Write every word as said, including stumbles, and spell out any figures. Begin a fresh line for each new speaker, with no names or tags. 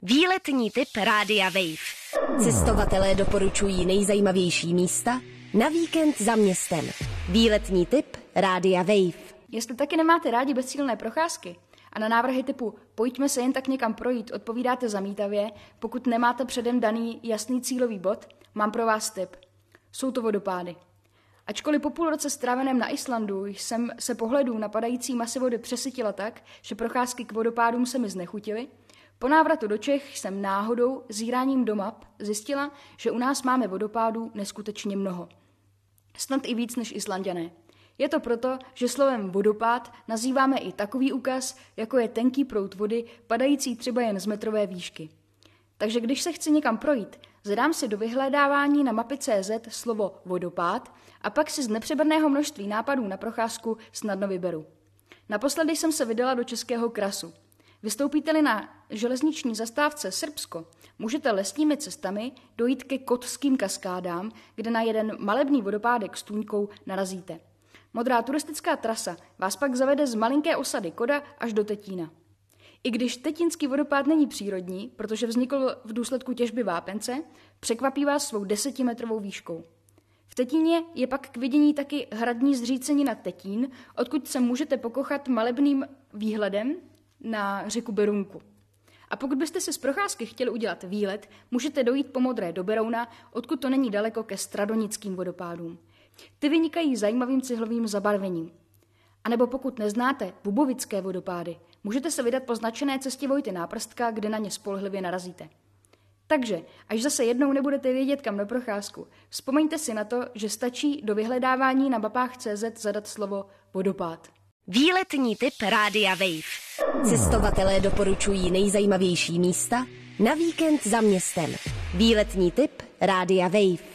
Výletní tip Rádia Wave.
Cestovatelé doporučují nejzajímavější místa na víkend za městem. Výletní tip Rádia Wave.
Jestli taky nemáte rádi bezcílné procházky a na návrhy typu pojďme se jen tak někam projít odpovídáte zamítavě, pokud nemáte předem daný jasný cílový bod, mám pro vás tip. Jsou to vodopády. Ačkoliv po půl roce stráveném na Islandu jsem se pohledů na padající masy vody přesytila tak, že procházky k vodopádům se mi znechutily, po návratu do Čech jsem náhodou zíráním do map zjistila, že u nás máme vodopádů neskutečně mnoho. Snad i víc než Islanďané. Je to proto, že slovem vodopád nazýváme i takový úkaz, jako je tenký proud vody, padající třeba jen z metrové výšky. Takže když se chci někam projít, zadám si do vyhledávání na mapy tečka cé zet slovo vodopád a pak si z nepřeberného množství nápadů na procházku snadno vyberu. Naposledy jsem se vydala do Českého krasu. Vystoupíte-li na železniční zastávce Srbsko, můžete lesními cestami dojít ke Kotským kaskádám, kde na jeden malebný vodopádek s tůňkou narazíte. Modrá turistická trasa vás pak zavede z malinké osady Koda až do Tetína. I když Tetínský vodopád není přírodní, protože vznikl v důsledku těžby vápence, překvapí vás svou desetimetrovou výškou. V Tetíně je pak k vidění taky hradní zřícenina Tetín, odkud se můžete pokochat malebným výhledem na řeku Berunku. A pokud byste si z procházky chtěli udělat výlet, můžete dojít po Modré do Berouna, odkud to není daleko ke Stradonickým vodopádům. Ty vynikají zajímavým cihlovým zabarvením. A nebo pokud neznáte Bubovické vodopády, můžete se vydat po značené cestě Vojty Náprstka, kde na ně spolehlivě narazíte. Takže, až zase jednou nebudete vědět, kam na procházku, vzpomeňte si na to, že stačí do vyhledávání na mapách tečka cé zet zadat slovo vodopád.
Výletní tip Rádia Wave.
Cestovatelé doporučují nejzajímavější místa na víkend za městem. Výletní tip Rádia Wave.